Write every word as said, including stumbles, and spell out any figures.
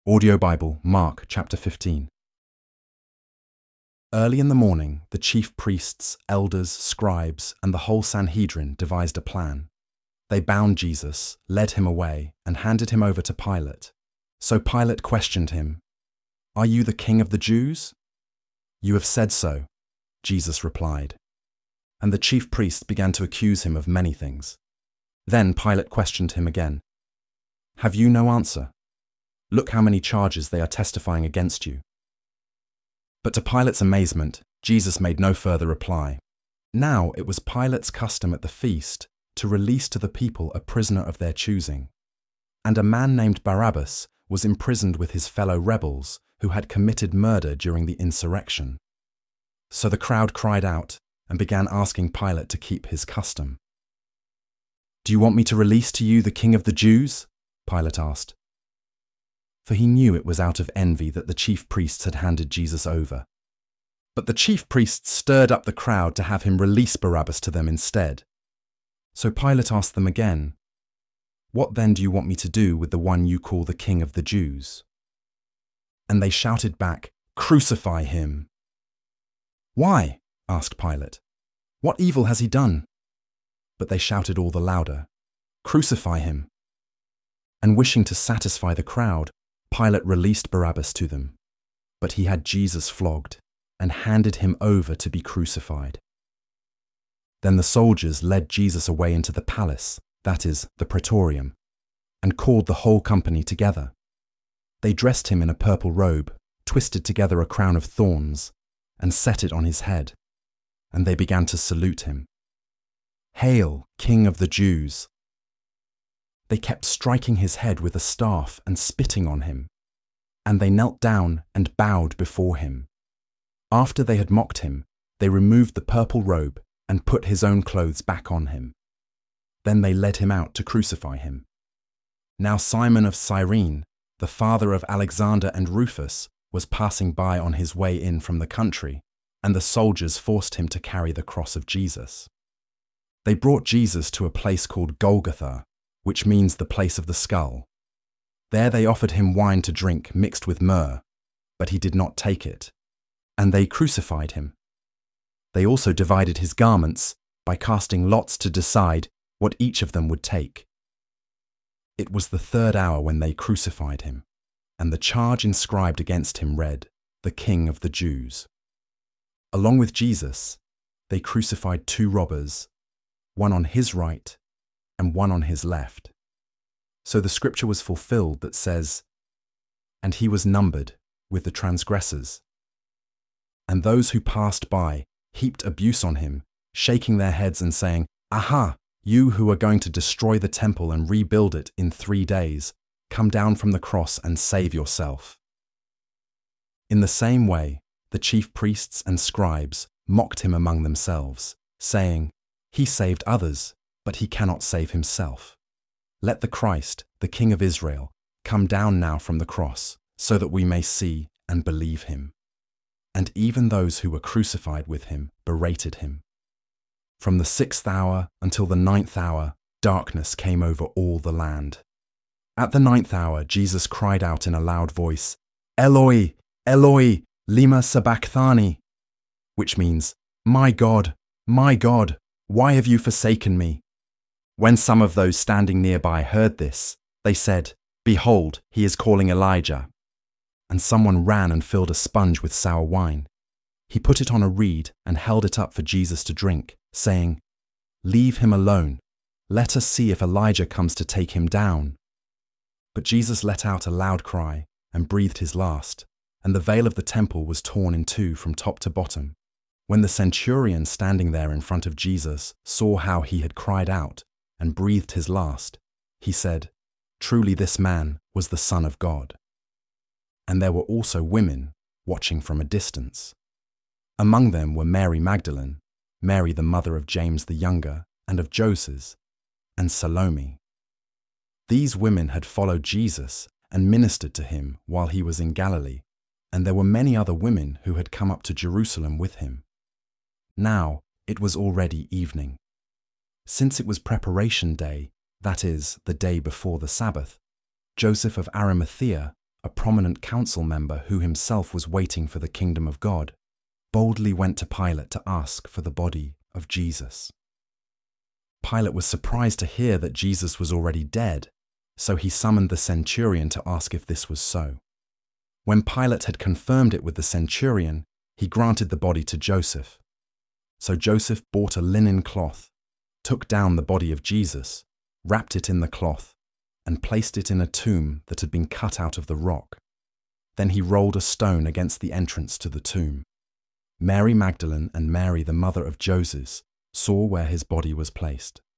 Audio Bible, Mark chapter fifteen. Early in the morning, the chief priests, elders, scribes, and the whole Sanhedrin devised a plan. They bound Jesus, led him away, and handed him over to Pilate. So Pilate questioned him, "Are you the king of the Jews?" "You have said so," Jesus replied. And the chief priests began to accuse him of many things. Then Pilate questioned him again. "Have you no answer? Look how many charges they are testifying against you." But to Pilate's amazement, Jesus made no further reply. Now it was Pilate's custom at the feast to release to the people a prisoner of their choosing. And a man named Barabbas was imprisoned with his fellow rebels who had committed murder during the insurrection. So the crowd cried out and began asking Pilate to keep his custom. "Do you want me to release to you the king of the Jews?" Pilate asked. For he knew it was out of envy that the chief priests had handed Jesus over. But the chief priests stirred up the crowd to have him release Barabbas to them instead. So Pilate asked them again, "What then do you want me to do with the one you call the king of the Jews?" And they shouted back, "Crucify him!" "Why?" asked Pilate. "What evil has he done?" But they shouted all the louder, "Crucify him!" And wishing to satisfy the crowd, Pilate released Barabbas to them, but he had Jesus flogged and handed him over to be crucified. Then the soldiers led Jesus away into the palace, that is, the praetorium, and called the whole company together. They dressed him in a purple robe, twisted together a crown of thorns, and set it on his head, and they began to salute him. "Hail, King of the Jews!" They kept striking his head with a staff and spitting on him, and they knelt down and bowed before him. After they had mocked him, they removed the purple robe and put his own clothes back on him. Then they led him out to crucify him. Now Simon of Cyrene, the father of Alexander and Rufus, was passing by on his way in from the country, and the soldiers forced him to carry the cross of Jesus. They brought Jesus to a place called Golgotha, which means the place of the skull. There they offered him wine to drink mixed with myrrh, but he did not take it, and they crucified him. They also divided his garments by casting lots to decide what each of them would take. It was the third hour when they crucified him, and the charge inscribed against him read, "The King of the Jews." Along with Jesus, they crucified two robbers, one on his right and one on his left. So the scripture was fulfilled that says, "And he was numbered with the transgressors." And those who passed by heaped abuse on him, shaking their heads and saying, "Aha, you who are going to destroy the temple and rebuild it in three days, come down from the cross and save yourself." In the same way, the chief priests and scribes mocked him among themselves, saying, "He saved others, but he cannot save himself. Let the Christ, the King of Israel, come down now from the cross, so that we may see and believe him." And even those who were crucified with him berated him. From the sixth hour until the ninth hour, darkness came over all the land. At the ninth hour, Jesus cried out in a loud voice, "Eloi, Eloi, lema sabachthani," which means, "My God, my God, why have you forsaken me?" When some of those standing nearby heard this, they said, "Behold, he is calling Elijah." And someone ran and filled a sponge with sour wine. He put it on a reed and held it up for Jesus to drink, saying, "Leave him alone. Let us see if Elijah comes to take him down." But Jesus let out a loud cry and breathed his last, and the veil of the temple was torn in two from top to bottom. When the centurion standing there in front of Jesus saw how he had cried out and breathed his last, he said, "Truly this man was the Son of God." And there were also women watching from a distance. Among them were Mary Magdalene, Mary the mother of James the Younger and of Joses, and Salome. These women had followed Jesus and ministered to him while he was in Galilee, and there were many other women who had come up to Jerusalem with him. Now it was already evening. Since it was preparation day, that is, the day before the Sabbath, Joseph of Arimathea, a prominent council member who himself was waiting for the kingdom of God, boldly went to Pilate to ask for the body of Jesus. Pilate was surprised to hear that Jesus was already dead, so he summoned the centurion to ask if this was so. When Pilate had confirmed it with the centurion, he granted the body to Joseph. So Joseph bought a linen cloth, took down the body of Jesus, wrapped it in the cloth, and placed it in a tomb that had been cut out of the rock. Then he rolled a stone against the entrance to the tomb. Mary Magdalene and Mary, the mother of Joses, saw where his body was placed.